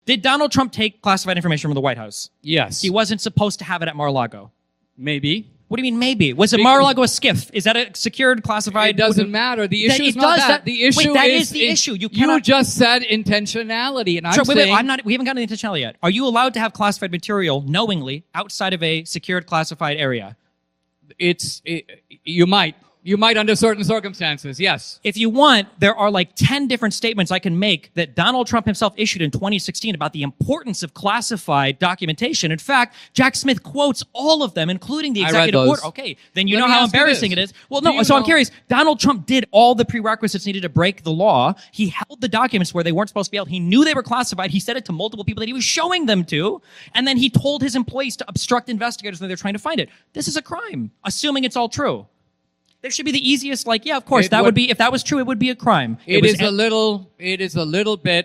Did Donald Trump take classified information from the White House? Yes. He wasn't supposed to have it at Mar-a-Lago. Maybe. What do you mean maybe? Was it Mar-a-Lago a SCIF? Is that a secured classified? It doesn't matter. The issue is not that. The issue is the issue. You just said intentionality, and I'm saying I'm not. We haven't gotten to intentionality yet. Are you allowed to have classified material knowingly outside of a secured classified area? You might. You might under certain circumstances, yes. If you want, there are like 10 different statements I can make that Donald Trump himself issued in 2016 about the importance of classified documentation. In fact, Jack Smith quotes all of them, including the executive order. Okay, then you know how embarrassing it is. Well, no, so I'm curious. Donald Trump did all the prerequisites needed to break the law. He held the documents where they weren't supposed to be held. He knew they were classified. He said it to multiple people that he was showing them to. And then he told his employees to obstruct investigators when they're trying to find it. This is a crime, assuming it's all true. There should be the easiest, of course, if that was true, it would be a crime. It is a little bit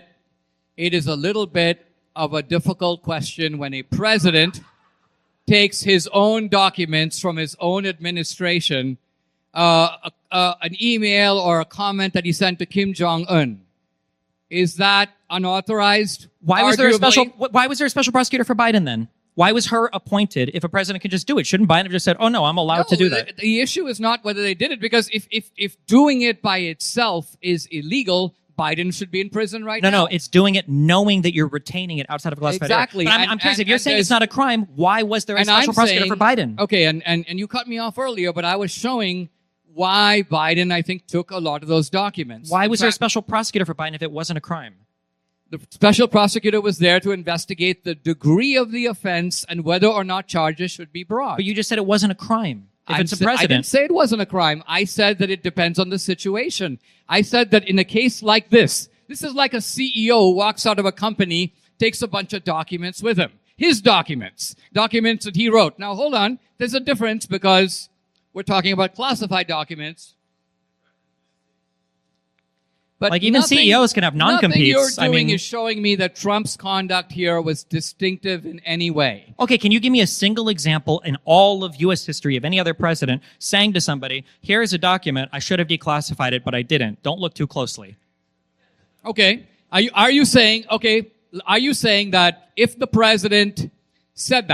of a difficult question when a president takes his own documents from his own administration, an email or a comment that he sent to Kim Jong-un. Is that unauthorized? Why was there a special prosecutor for Biden then? Why was her appointed if a president can just do it? Shouldn't Biden have just said, oh no, I'm allowed to do that? The issue is not whether they did it, because if doing it by itself is illegal, Biden should be in prison right now. No, it's doing it knowing that you're retaining it outside of a classified area. Exactly. But I'm curious, if you're saying it's not a crime, why was there a special prosecutor for Biden? Okay, and you cut me off earlier, but I was showing why Biden, I think, took a lot of those documents. Why was there a special prosecutor for Biden if it wasn't a crime? The special prosecutor was there to investigate the degree of the offense and whether or not charges should be brought. But you just said it wasn't a crime. If it's a president. I didn't say it wasn't a crime. I said that it depends on the situation. I said that in a case like this is like a CEO who walks out of a company, takes a bunch of documents with him. His documents that he wrote. Now, hold on. There's a difference because we're talking about classified documents. But even CEOs can have non-competes. Nothing you're doing is showing me that Trump's conduct here was distinctive in any way. Okay, can you give me a single example in all of U.S. history of any other president saying to somebody, here's a document, I should have declassified it, but I didn't. Don't look too closely. Okay. Are you saying that if the president said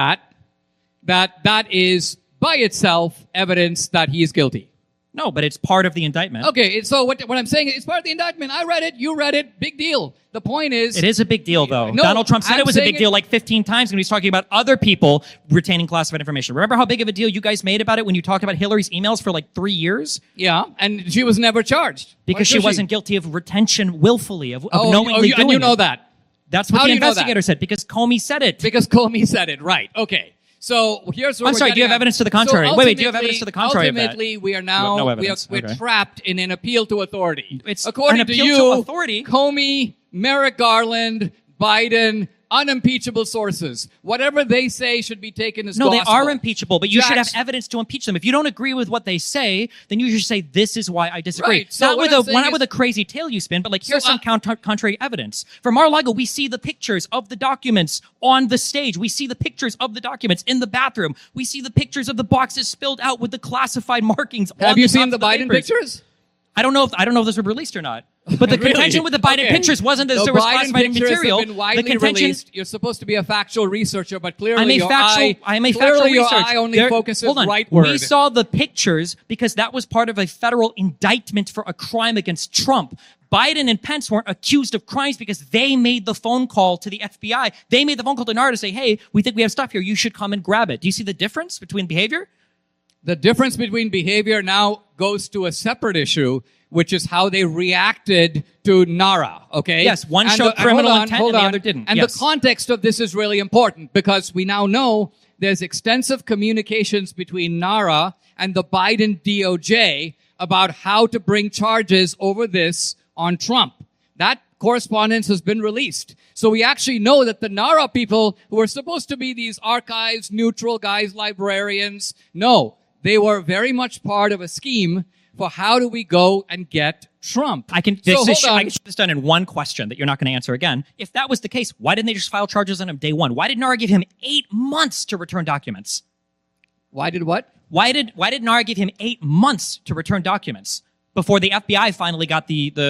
that is by itself evidence that he is guilty? No, but it's part of the indictment. Okay, so what I'm saying is it's part of the indictment. I read it, you read it, big deal. The point is... It is a big deal, though. No, Donald Trump said it was a big deal like 15 times when he was talking about other people retaining classified information. Remember how big of a deal you guys made about it when you talked about Hillary's emails for 3 years? Yeah, and she was never charged. Because she wasn't guilty of retention willfully, of knowingly doing it. And you know that? That's what the investigator said, because Comey said it. Because Comey said it, right. Okay. So here's what I'm sorry, do you have evidence to the contrary? Wait, do you have evidence to the contrary of that? Ultimately, we are now, no we're trapped in an appeal to authority. It's according to you, Comey, Merrick Garland, Biden, unimpeachable sources. Whatever they say should be taken as gospel. No, they are impeachable, but you should have evidence to impeach them. If you don't agree with what they say, then you should say, this is why I disagree. Right. So not with a crazy tale you spin, but here's some contrary evidence. For Mar-a-Lago, we see the pictures of the documents on the stage. We see the pictures of the documents in the bathroom. We see the pictures of the boxes spilled out with the classified markings on the Have you seen the Biden pictures? I don't know if those were released or not. But the contention with the Biden pictures wasn't that there was classified material. Have been widely released. You're supposed to be a factual researcher, but clearly I am a factual your researcher. eye only focuses rightward. We saw the pictures because that was part of a federal indictment for a crime against Trump. Biden and Pence weren't accused of crimes because they made the phone call to the FBI. They made the phone call to NARA to say, hey, we think we have stuff here. You should come and grab it. Do you see the difference between behavior? The difference between behavior now goes to a separate issue, which is how they reacted to NARA, okay? Yes, one showed criminal intent and the other didn't. And the context of this is really important because we now know there's extensive communications between NARA and the Biden DOJ about how to bring charges over this on Trump. That correspondence has been released. So we actually know that the NARA people who are supposed to be these archives, neutral guys, librarians, no, they were very much part of a scheme for how do we go and get Trump. I can get this done in one question that you're not going to answer again. If that was the case, why didn't they just file charges on him day one? Why did NARA give him 8 months to return documents? Why did what? Why did NARA give him 8 months to return documents before the FBI finally got the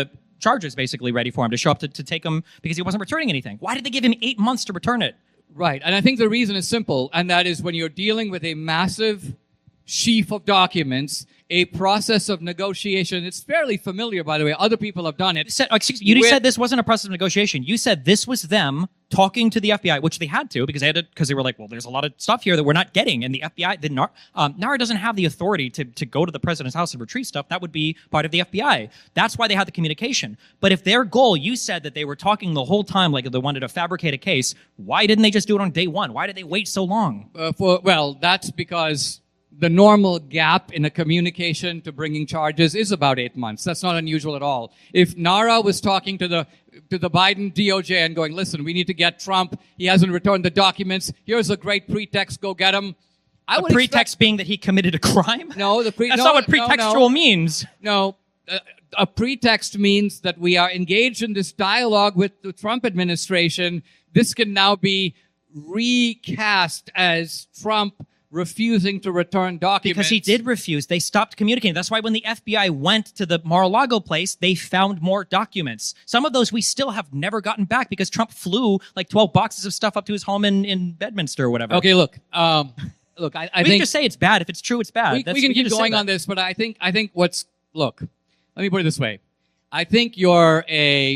charges basically ready for him to show up to take him because he wasn't returning anything. Why did they give him 8 months to return it? Right. And I think the reason is simple, and that is when you're dealing with a massive sheaf of documents, a process of negotiation. It's fairly familiar, by the way. Other people have done it. You said this wasn't a process of negotiation. You said this was them talking to the FBI, which they had to because they were like, well, there's a lot of stuff here that we're not getting, and the FBI, NARA doesn't have the authority to go to the president's house and retrieve stuff. That would be part of the FBI. That's why they had the communication. But if their goal, you said that they were talking the whole time like they wanted to fabricate a case, why didn't they just do it on day one? Why did they wait so long? Well, that's because the normal gap in a communication to bringing charges is about 8 months. That's not unusual at all. If NARA was talking to the Biden DOJ and going, listen, we need to get Trump. He hasn't returned the documents. Here's a great pretext. Go get him. The pretext being that he committed a crime? No, that's not what pretextual means. No, a pretext means that we are engaged in this dialogue with the Trump administration. This can now be recast as Trump refusing to return documents. Because he did refuse. They stopped communicating. That's why when the FBI went to the Mar-a-Lago place, they found more documents. Some of those we still have never gotten back because Trump flew like 12 boxes of stuff up to his home in Bedminster or whatever. Okay, look. I we think... We can just say it's bad. If it's true, it's bad. We can keep going on this, but I think look, let me put it this way. I think you're a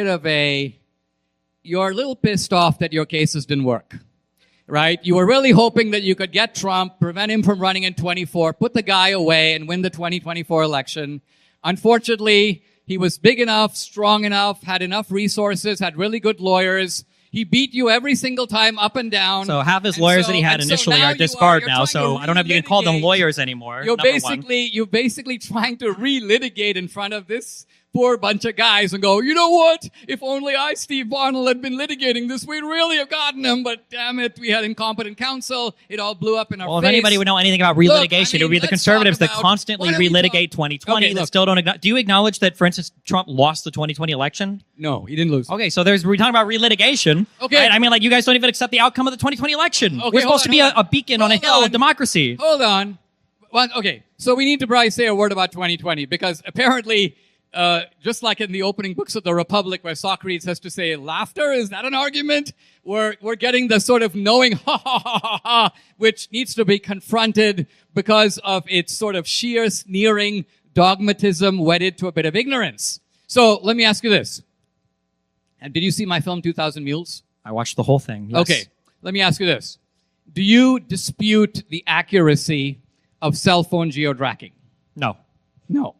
little pissed off that your cases didn't work. Right? You were really hoping that you could get Trump, prevent him from running in 24, put the guy away and win the 2024 election. Unfortunately, he was big enough, strong enough, had enough resources, had really good lawyers. He beat you every single time up and down. So half his lawyers that he had initially are disbarred now, so I don't know if you can call them lawyers anymore. You're basically trying to relitigate in front of this poor bunch of guys and go, you know what? If only I, Steve Barnell, had been litigating this, we'd really have gotten him. But damn it, we had incompetent counsel. It all blew up in our face. Well, if anybody would know anything about relitigation, it would be the conservatives that constantly relitigate 2020 that still don't. Do you acknowledge that, for instance, Trump lost the 2020 election? No, he didn't lose. Okay, so we're talking about relitigation. Okay. Right? I mean, like, you guys don't even accept the outcome of the 2020 election. Okay, we're supposed to be a beacon on a hill of democracy. Hold on. Well, okay, so we need to probably say a word about 2020 because apparently... just like in the opening books of the Republic where Socrates has to say, laughter, is that an argument? We're getting the sort of knowing ha ha ha ha ha, which needs to be confronted because of its sort of sheer sneering dogmatism wedded to a bit of ignorance. So let me ask you this. And did you see my film 2000 Mules? I watched the whole thing. Yes. Okay. Let me ask you this. Do you dispute the accuracy of cell phone geotracking? No. No.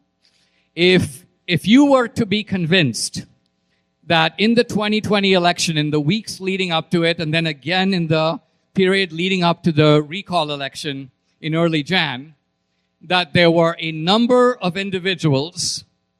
If you were to be convinced that in the 2020 election, in the weeks leading up to it, and then again in the period leading up to the recall election in early Jan, that there were a number of individuals,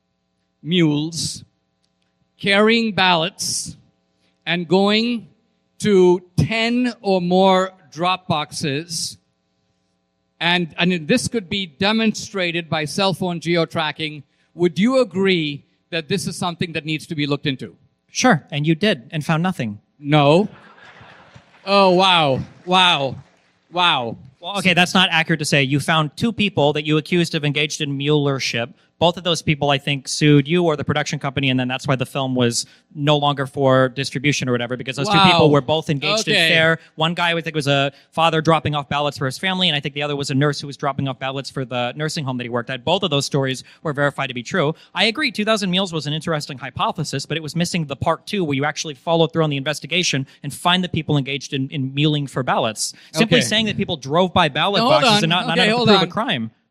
mules, carrying ballots and going to 10 or more drop boxes, and this could be demonstrated by cell phone geotracking, would you agree that this is something that needs to be looked into? Sure, and you did, and found nothing. No. Oh, wow. Wow. Well, okay, that's not accurate to say. You found 2 people that you accused of engaged in mulership. Both of those people, I think, sued you or the production company, and then that's why the film was no longer for distribution or whatever, because those 2 people were both engaged in fair. One guy, I think, was a father dropping off ballots for his family, and I think the other was a nurse who was dropping off ballots for the nursing home that he worked at. Both of those stories were verified to be true. I agree, 2000 Mules was an interesting hypothesis, but it was missing the part 2 where you actually follow through on the investigation and find the people engaged in muling for ballots. Simply saying that people drove by ballot boxes and not enough to prove a crime.